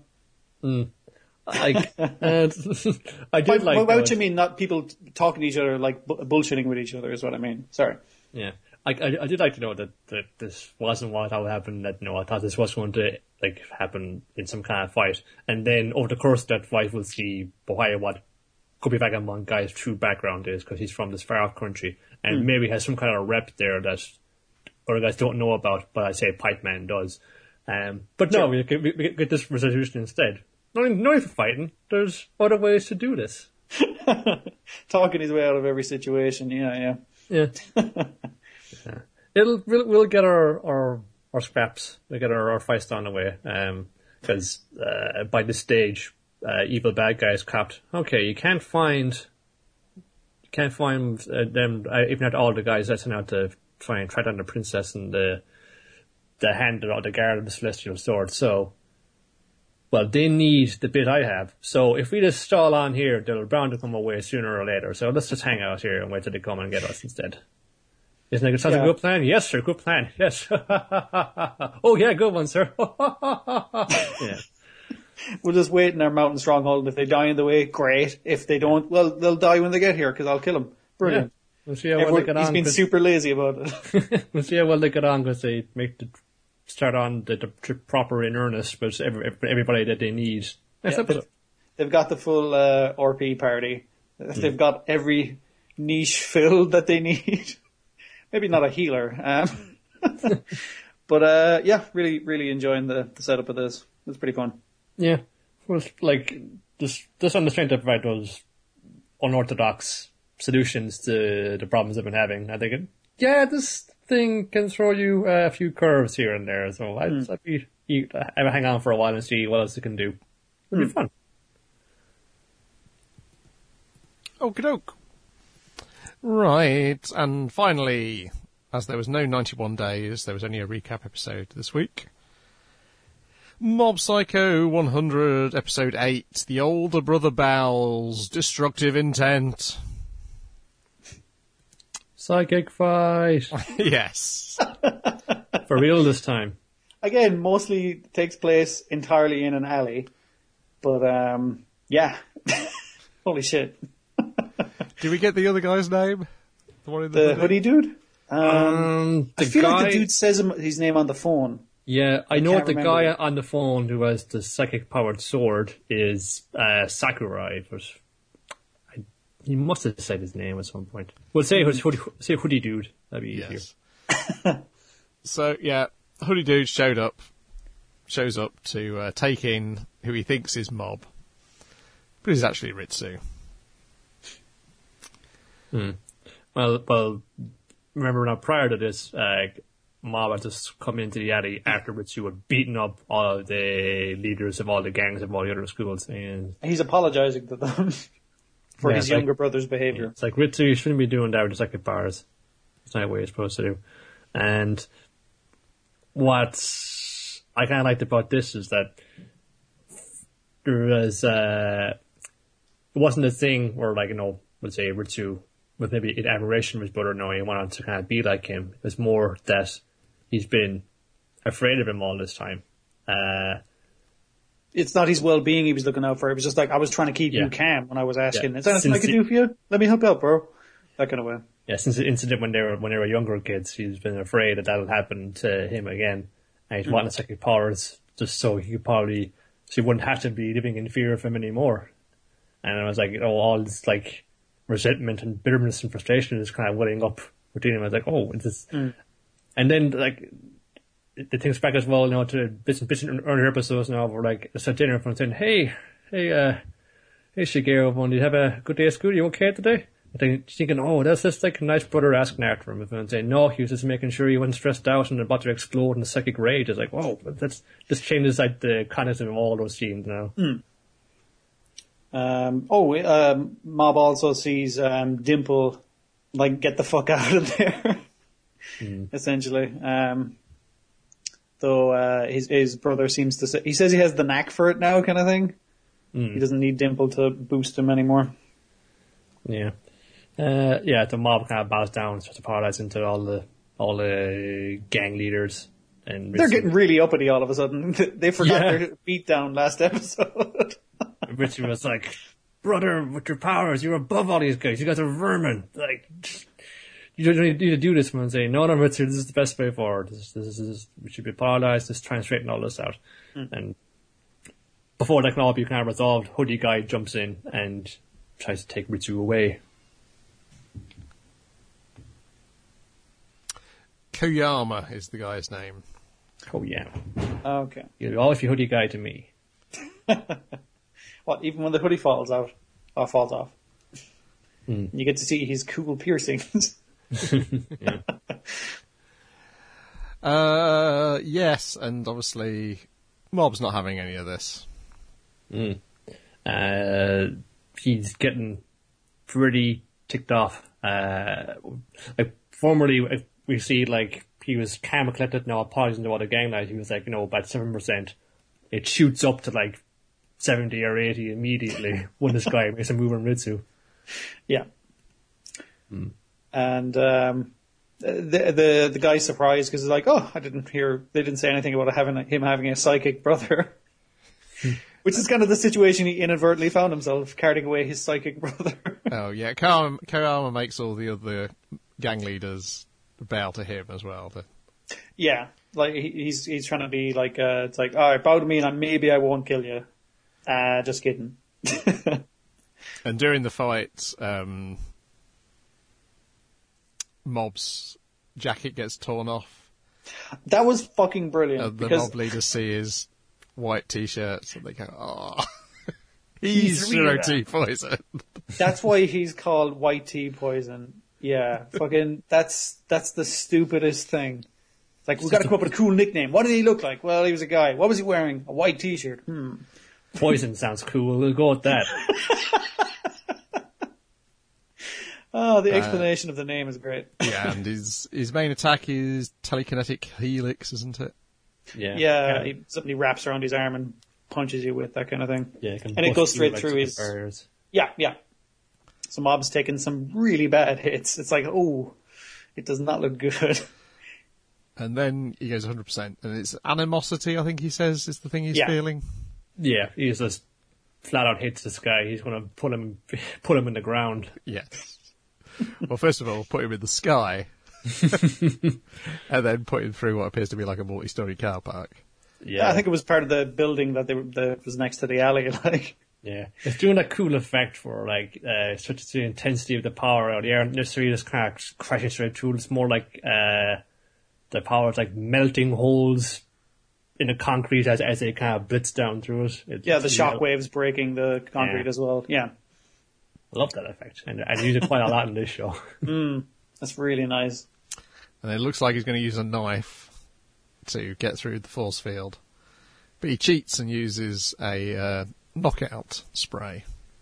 I did like. What do you mean? Not people talking to each other, like bullshitting with each other, is what I mean. Sorry. Yeah, I did like to know that this wasn't what happened. That I thought this was going to like happen in some kind of fight, and then over the course of that fight, we'll see what could be Vagabond guy's true background is, because he's from this far off country, and maybe has some kind of rep there that other guys don't know about, but I say Pipe Man does. But no, we get this resolution instead. No need for fighting. There's other ways to do this. Talking his way out of every situation. Yeah. We'll get our scraps. We'll get our fights on the way. Because by this stage, evil bad guys capped. Okay, you can't find them. Even not all the guys that's out to try and track down the princess and the hand or the guard of the celestial sword. So, well, they need the bit I have. So if we just stall on here, they're bound to come away sooner or later. So let's just hang out here and wait till they come and get us instead. Isn't that a good plan? Yes, sir. Good plan. Yes. Oh yeah, good one, sir. Yeah. We'll just wait in our mountain stronghold. If they die in the way, great. If they don't, well, they'll die when they get here because I'll kill them. Brilliant. Yeah. We'll see how well they get on. He's been super lazy about it. We'll see how well they get on because they start on the proper in earnest with everybody that they need. They've got the full RP party. They've got every niche filled that they need. Maybe not a healer. But really, really enjoying the setup of this. It's pretty fun. Yeah. Well, like, just on the strength of provide those unorthodox solutions to the problems they've been having. I think, this thing can throw you a few curves here and there. So I'd hang on for a while and see what else it can do. It'll be fun. Okie doke. Right, and finally, as there was no 91 days, there was only a recap episode this week. Mob Psycho 100, episode 8, The Older Brother Bowels, Destructive Intent. Psychic fight. Yes. For real this time. Again, mostly takes place entirely in an alley. But, yeah. Holy shit. Did we get the other guy's name? The one in The hoodie dude? I The feel guy, like the dude says his name on the phone. yeah, I know can't the remember. guy on the phone who has the psychic powered sword is Sakurai, but he must have said his name at some point. Well, say hoodie dude. That'd be easier. Yes. So, yeah, hoodie dude shows up to take in who he thinks is Mob. But he's actually Ritsu. Well, remember now prior to this, Mob had just come into the alley after Ritsu had beaten up all of the leaders of all the gangs of all the other schools, and He's apologizing to them for Yeah, his it's like- younger brother's behavior. it's like, Ritsu, you shouldn't be doing that with the psychic powers. It's not what you're supposed to do. And what I kind of liked about this is that there was, it wasn't a thing where, like, let's say Ritsu with maybe an admiration of his brother, no, he wanted to kind of be like him. It was more that he's been afraid of him all this time. It's not his well-being he was looking out for. It was just like, I was trying to keep Yeah. you calm when I was asking, Yeah. is there anything I Since can do for you? Let me help you out, bro. That kind of way. Yeah, since the incident when they were younger kids, he's been afraid that that'll happen to him again. And he's wanting psychic powers just so he wouldn't have to be living in fear of him anymore. And I was like, all this like resentment and bitterness and frustration is kind of welling up within him. I was like, it's this. And then like the things back as well, to bits in earlier episodes now, where like it's at dinner from saying, hey Shigeru, do you have a good day at school? You okay today? Thinking, that's just like a nice brother asking after him. And saying, no, he was just making sure he wasn't stressed out and about to explode in a psychic rage. It's like, whoa, this changes like the context of all those scenes now. Mob also sees Dimple like get the fuck out of there, essentially. Though his brother seems to say, he says he has the knack for it now, kind of thing. He doesn't need Dimple to boost him anymore. Yeah. The mob kind of bows down, starts apologizing to all the gang leaders, and They're getting really uppity all of a sudden. They forgot their beatdown last episode. Richard was like, brother, with your powers, you're above all these guys. You guys are vermin. Like, you don't need to do this. Man, saying, no, Richard, this is the best way forward. This is we should be apologized. Just try and straighten all this out. And before that can all be kind of resolved, Hoodie Guy jumps in and tries to take Ritsu away. Koyama is the guy's name. Oh yeah, Okay. all if you Hoodie Guy to me. What, even when the hoodie falls out? Or falls off? You get to see his cool piercings. Yes, and obviously Mob's not having any of this. He's getting pretty ticked off. Like formerly, we see like he was calm and collected, now apologizing to all the gang night. He was like, about 7%. It shoots up to like 70 or 80 immediately when this guy makes a move on Ritsu. Yeah. And the guy's surprised because he's like, they didn't say anything about him having a psychic brother. Which is kind of the situation he inadvertently found himself, carting away his psychic brother. Oh yeah, Koyama makes all the other gang leaders bow to him as well. Yeah, like he's trying to be like, it's like, all right, bow to me and maybe I won't kill you. Just kidding. And during the fight, Mob's jacket gets torn off. That was fucking brilliant. The because Mob leaders see his white t-shirts and they go, oh, he's Zero T Poison. that's why he's called White Tea Poison. Yeah, fucking, that's the stupidest thing. It's like, we've got to come up with a cool nickname. What did he look like? Well, he was a guy. What was he wearing? A white t-shirt. Poison sounds cool. We'll go with that. Oh, the explanation of the name is great. Yeah, and his main attack is telekinetic helix, isn't it? Yeah, somebody wraps around his arm and punches you with that kind of thing. Yeah, and it goes straight through his barriers. Yeah. So Mob's taking some really bad hits. It's like, oh, it does not look good. And then he goes 100%, and it's animosity, I think he says, is the thing he's feeling. Yeah, he's just flat out hits this guy. He's going to put him in the ground. Yes. Well, first of all, put him in the sky, and then put him through what appears to be like a multi-story car park. Yeah, I think it was part of the building that was next to the alley. Like, yeah, it's doing a cool effect for like such the intensity of the power out. You aren't necessarily just kind of crashing straight through. It's more like the power is like melting holes in the concrete as they kind of blitz down through it. The shock waves breaking the concrete as well. Yeah, I love that effect, and I use it quite a lot in this show. That's really nice. And it looks like he's going to use a knife to get through the force field, but he cheats and uses a knockout spray.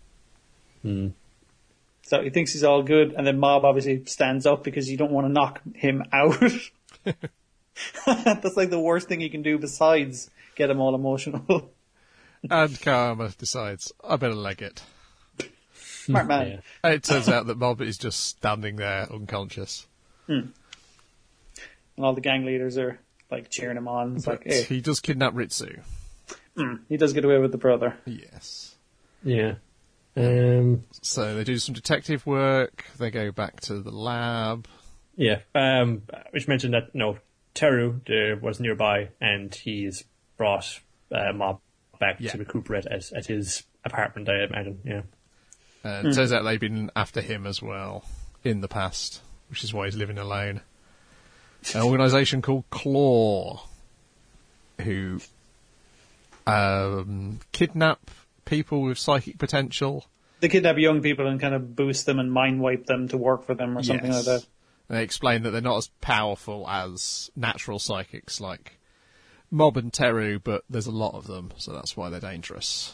So he thinks he's all good, and then Mob obviously stands up because you don't want to knock him out. That's like the worst thing you can do besides get him all emotional. And Karma decides, I better leg it. Smart man. Yeah. And it turns out that Mob is just standing there unconscious. And all the gang leaders are like cheering him on. It's like, hey, He does kidnap Ritsu. he does get away with the brother. Yes. Yeah. So they do some detective work, they go back to the lab. Yeah. Which mentioned that Teru was nearby, and he's brought Mob back to recuperate at his apartment, I imagine. Yeah. It turns out they've been after him as well in the past, which is why he's living alone. An organisation called Claw, who kidnap people with psychic potential. They kidnap young people and kind of boost them and mind wipe them to work for them or something like that. And they explain that they're not as powerful as natural psychics like Mob and Teru, but there's a lot of them, so that's why they're dangerous.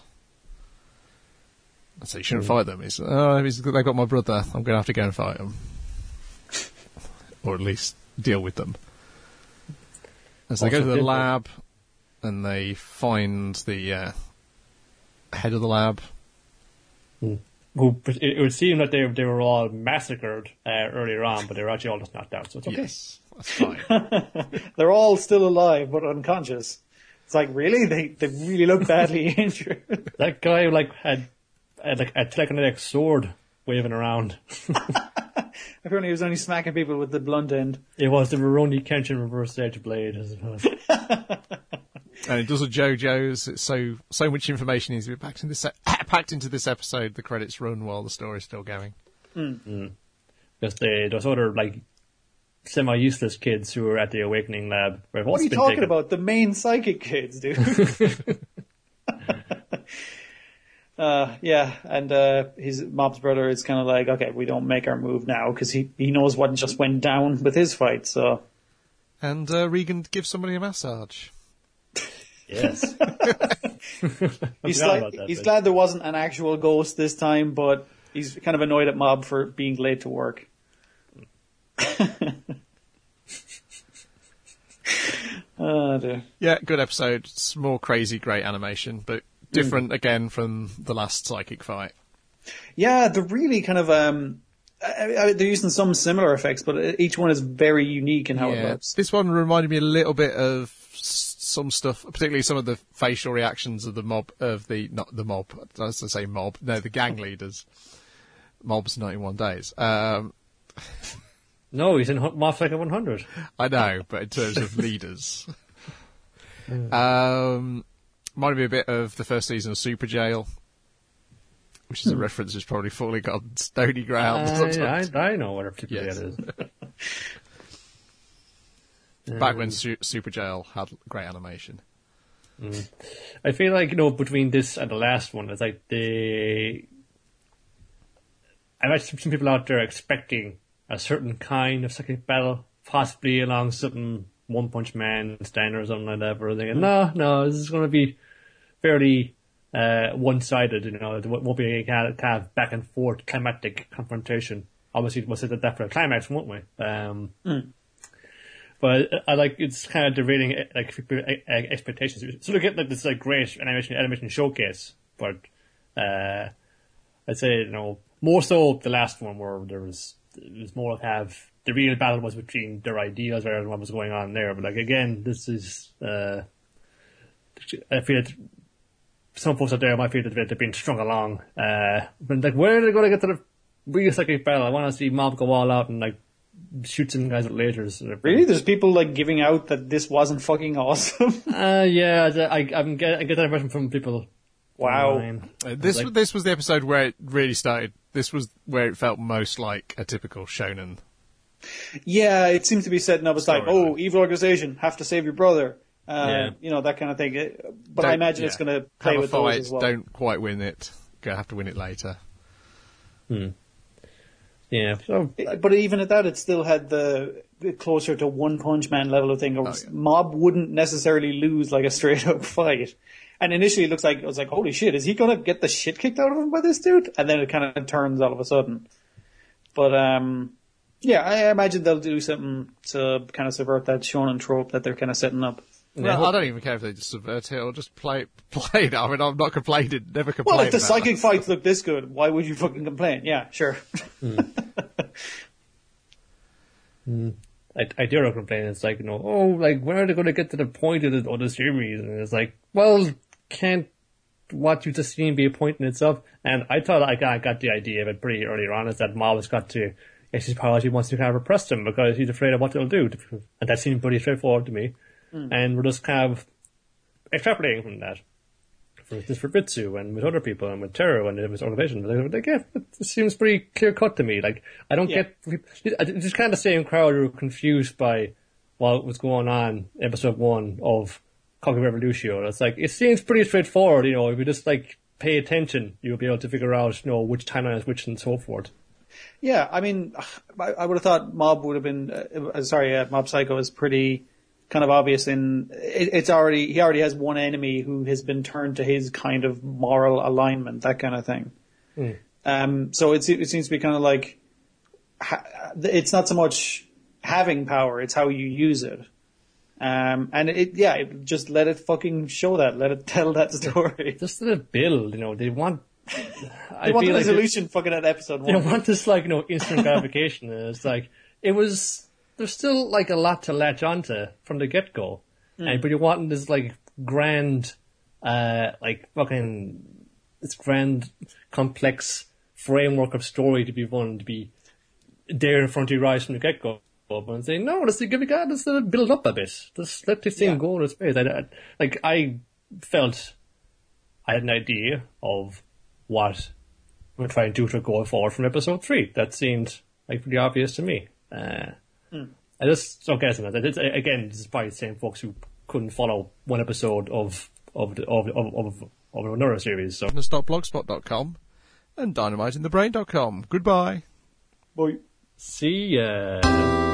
So you shouldn't fight them. They've got my brother. I'm going to have to go and fight them. Or at least deal with them. And so they go to the lab, and they find the head of the lab. It would seem that they were all massacred earlier on, but they were actually all just knocked out, so it's okay. Yes, that's fine. They're all still alive but unconscious. It's like, really? They really look badly injured. That guy had like a telekinetic sword waving around. Apparently he was only smacking people with the blunt end. It was the Rurouni Kenshin reverse edge blade, I suppose. And it does a JoJo's. It's so much information needs to be packed into this episode. The credits run while the story's still going. Because those other like semi-useless kids who were at the Awakening Lab. What are you talking about? The main psychic kids, dude. His Mob's brother is kind of like, okay, we don't make our move now because he knows what just went down with his fight. So, and Regan gives somebody a massage. Yes. he's glad there wasn't an actual ghost this time, but he's kind of annoyed at Mob for being late to work. Oh, dear. Yeah, good episode. It's more crazy, great animation, but different again from the last psychic fight. Yeah, they're really kind of they're using some similar effects, but each one is very unique in how it looks. This one reminded me a little bit of some stuff, particularly some of the facial reactions of the mob, the gang leaders. Mob's 91 Days. No, he's in Mob Psycho 100. I know, but in terms of leaders. Reminded me a bit of the first season of Super Jail, which is a reference that's probably falling on stony ground. I know what Super Jail is. Back when Super Jail had great animation. I feel like, between this and the last one, it's like I've had some people out there expecting a certain kind of psychic battle, possibly along something One Punch Man style or something like that, but I'm thinking, no, this is going to be fairly one-sided, it won't be a kind of back and forth climatic confrontation. obviously we'll say that for a climax, won't we? But I like it's kind of derailing like expectations. So look at like this like great animation showcase, but I'd say more so the last one where it was more of the real battle was between their ideas rather than what was going on there. But like again, this is I feel that some folks out there might feel that they're being strung along. But like where are they going to get to the real psychic battle? I want to see Mob go all out and like shoot some guys with lasers. Really? There's people like giving out that this wasn't fucking awesome. Yeah, I get that impression from people. Wow. This was the episode where it really started. This was where it felt most like a typical shonen. Yeah, it seems to be setting up as like, oh, evil organization, have to save your brother. That kind of thing. But I imagine it's going to play with those as well. Don't quite win it. Gonna have to win it later. Yeah. So, but even at that, it still had the closer to One Punch Man level of thing. Mob wouldn't necessarily lose like a straight up fight. And initially it was like, holy shit, is he going to get the shit kicked out of him by this dude? And then it kind of turns all of a sudden. But, yeah, I imagine they'll do something to kind of subvert that shonen trope that they're kind of setting up. Well, I don't even care if they just subvert it or just play it. I mean, I'm not complaining, never complained. Well, if the psychic fights look this good, why would you fucking complain? Yeah, sure. I dare complain. It's like, when are they going to get to the point of the series? And it's like, well, can't what you just seen be a point in itself? And I thought I got the idea of it pretty earlier on, is that Mob has got to, his powers, he wants to kind of repress them because he's afraid of what they'll do. And that seemed pretty straightforward to me. And we're just kind of extrapolating from that. For Bitsu and with other people and with Teru and with organizations. Like, yeah, it seems pretty clear cut to me. Like, I don't get, it's just kind of the same crowd who were confused by what was going on in episode 1 of Cocky Revolution. It's like, it seems pretty straightforward, if you just like pay attention, you'll be able to figure out, which timeline is which and so forth. Yeah, I mean, I would have thought Mob would have been, Mob Psycho is pretty kind of obvious in he already has one enemy who has been turned to his kind of moral alignment, that kind of thing. So it seems to be kind of like it's not so much having power, it's how you use it. And just let it fucking show that, let it tell that story. Just let it build, they want. They want the resolution fucking at episode 1. They want this instant gratification. And it's like there's still like a lot to latch onto from the get go, but you're wanting this grand, this grand complex framework of story to be there in front of your eyes from the get go. And saying no, let's build up a bit. Just let this thing go in space. I felt I had an idea of what we're trying to do going forward from episode 3. That seemed pretty obvious to me. I just don't get it. Again, this is probably the same folks who couldn't follow one episode of another series. So blogspot.com and dynamitingthebrain.com. Goodbye. Bye. See ya.